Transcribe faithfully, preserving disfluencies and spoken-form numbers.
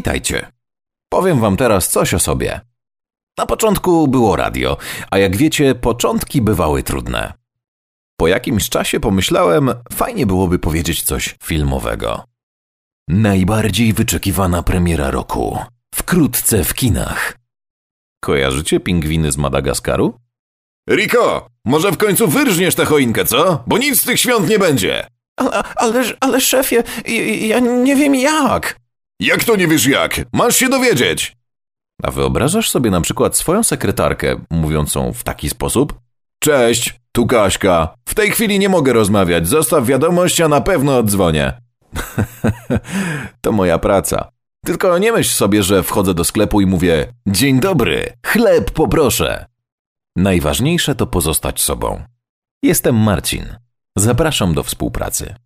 Witajcie. Powiem wam teraz coś o sobie. Na początku było radio, a jak wiecie, początki bywały trudne. Po jakimś czasie pomyślałem, fajnie byłoby powiedzieć coś filmowego. Najbardziej wyczekiwana premiera roku. Wkrótce w kinach. Kojarzycie pingwiny z Madagaskaru? Riko, może w końcu wyrżniesz tę choinkę, co? Bo nic z tych świąt nie będzie. Ale, ale, ale szefie, ja nie wiem jak. Jak to nie wiesz jak? Masz się dowiedzieć. A wyobrażasz sobie na przykład swoją sekretarkę mówiącą w taki sposób? Cześć, tu Kaśka. W tej chwili nie mogę rozmawiać. Zostaw wiadomość, a na pewno oddzwonię. To moja praca. Tylko nie myśl sobie, że wchodzę do sklepu i mówię: dzień dobry, chleb poproszę. Najważniejsze to pozostać sobą. Jestem Marcin. Zapraszam do współpracy.